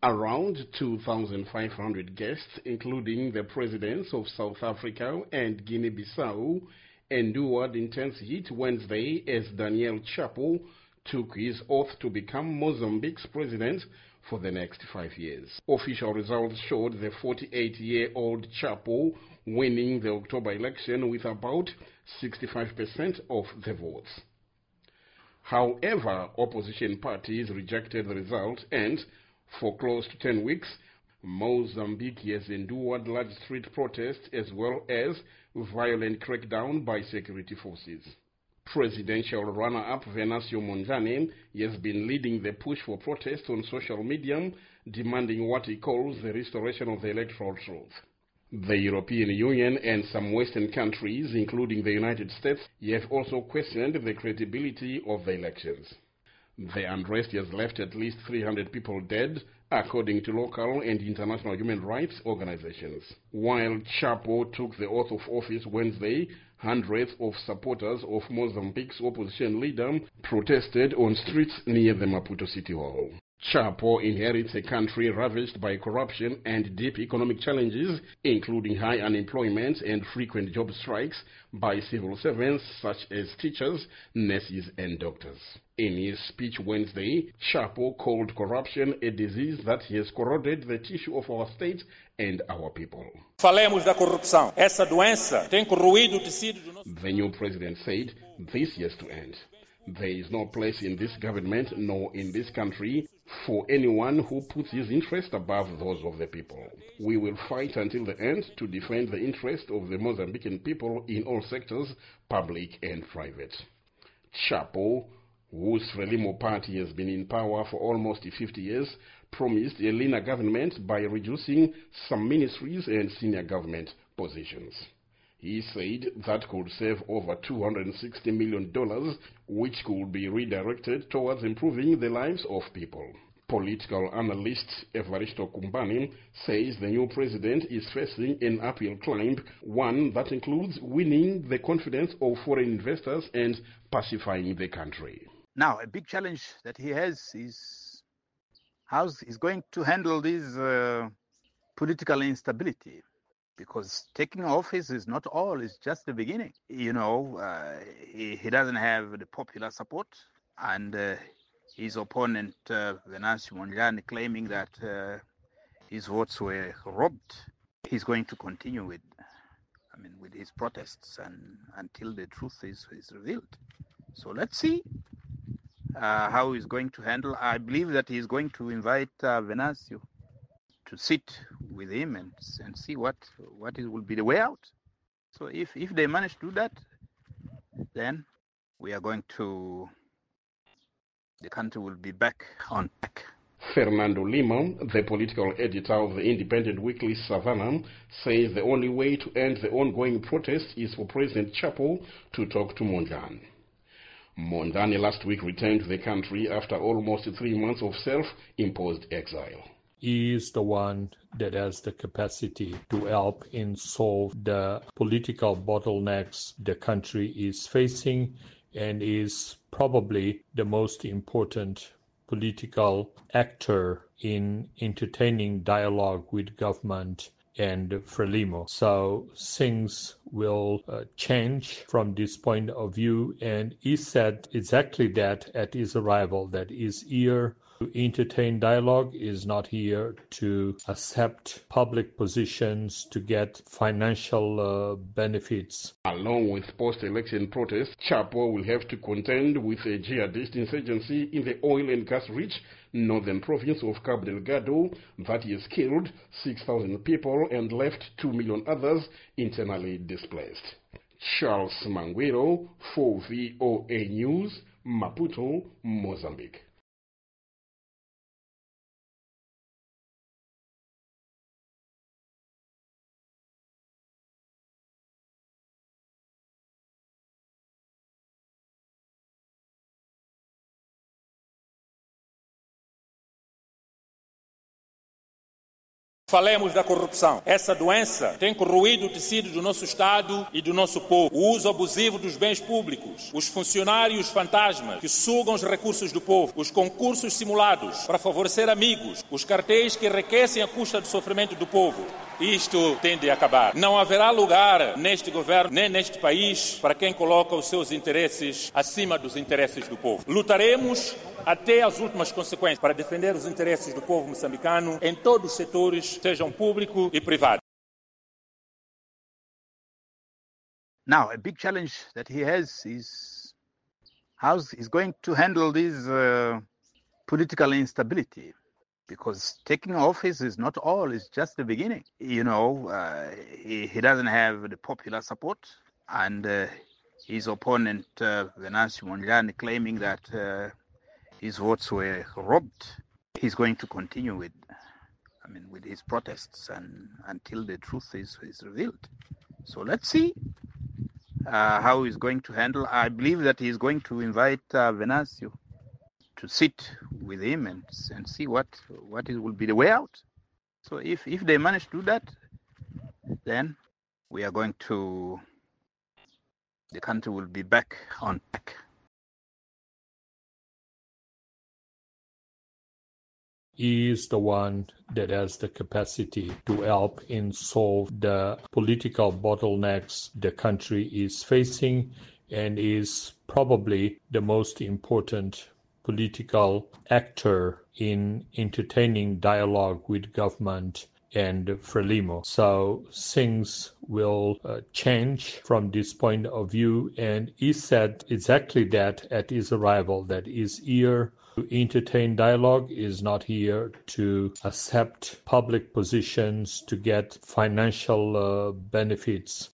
Around 2,500 guests, including the presidents of South Africa and Guinea-Bissau, endured intense heat Wednesday as Daniel Chapo took his oath to become Mozambique's president for the next 5 years. Official results showed the 48-year-old Chapo winning the October election with about 65% of the votes. However, opposition parties rejected the result and, for close to 10 weeks, Mozambique has endured large street protests as well as violent crackdown by security forces. Presidential runner-up Venancio Mondlane has been leading the push for protest on social media, demanding what he calls the restoration of the electoral truth. The European Union and some Western countries, including the United States, have also questioned the credibility of the elections. The unrest has left at least 300 people dead, according to local and international human rights organizations. While Chapo took the oath of office Wednesday, hundreds of supporters of Mozambique's opposition leader protested on streets near the Maputo City Hall. Chapo inherits a country ravaged by corruption and deep economic challenges, including high unemployment and frequent job strikes by civil servants such as teachers, nurses, and doctors. In his speech Wednesday, Chapo called corruption a disease that has corroded the tissue of our state and our people. Falemos da corrupção. Essa doença tem corroído o tecido do nosso... The new president said this has to end. There is no place in this government nor in this country for anyone who puts his interest above those of the people. We will fight until the end to defend the interest of the Mozambican people in all sectors, public and private. Chapo, whose Frelimo party has been in power for almost 50 years, promised a leaner government by reducing some ministries and senior government positions. He said that could save over $260 million, which could be redirected towards improving the lives of people. Political analyst Evaristo Kumbani says the new president is facing an uphill climb, one that includes winning the confidence of foreign investors and pacifying the country. Now, a big challenge that he has is how he's going to handle this political instability. Because taking office is not all, it's just the beginning. You know, he doesn't have the popular support, and his opponent, Venancio Mondlane, claiming that his votes were robbed. He's going to continue with his protests until the truth is revealed. So let's see how he's going to handle. I believe that he's going to invite Venancio to sit with him and see what will be the way out. So if they manage to do that, then the country will be back on track. Fernando Lima, the political editor of the independent weekly Savannah, says the only way to end the ongoing protest is for President Chapo to talk to Mondlane. Mondlane last week returned to the country after almost 3 months of self-imposed exile. He is the one that has the capacity to help in solve the political bottlenecks the country is facing, and is probably the most important political actor in entertaining dialogue with government and Frelimo. So things will change from this point of view, and he said exactly that at his arrival, that is here to entertain dialogue, is not here to accept public positions to get financial benefits. Along with post-election protests, Chapo will have to contend with a jihadist insurgency in the oil and gas-rich northern province of Cabo Delgado that has killed 6,000 people and left 2 million others internally displaced. Charles Manguero for VOA News, Maputo, Mozambique. Falemos da corrupção. Essa doença tem corroído o tecido do nosso Estado e do nosso povo. O uso abusivo dos bens públicos, os funcionários fantasmas que sugam os recursos do povo, os concursos simulados para favorecer amigos, os cartéis que enriquecem à custa do sofrimento do povo. Isto tem de acabar. Não haverá lugar neste governo, nem neste país, para quem coloca os seus interesses acima dos interesses do povo. Lutaremos até as últimas consequências para defender os interesses do povo moçambicano em todos os setores, sejam público e privado. Now, a big challenge that he has is how he's going to handle this political instability. Because taking office is not all, it's just the beginning. You know, he doesn't have the popular support, and his opponent, Venancio Mondlane, claiming that his votes were robbed. He's going to continue with his protests until the truth is revealed. So let's see how he's going to handle. I believe that he's going to invite Venancio to sit with him and see what will be the way out. So if they manage to do that, then we are going to, the country will be back on track. He is the one that has the capacity to help in solve the political bottlenecks the country is facing, and is probably the most important political actor in entertaining dialogue with government and Frelimo. So things will change from this point of view, and he said exactly that at his arrival, that is here to entertain dialogue, is not here to accept public positions to get financial benefits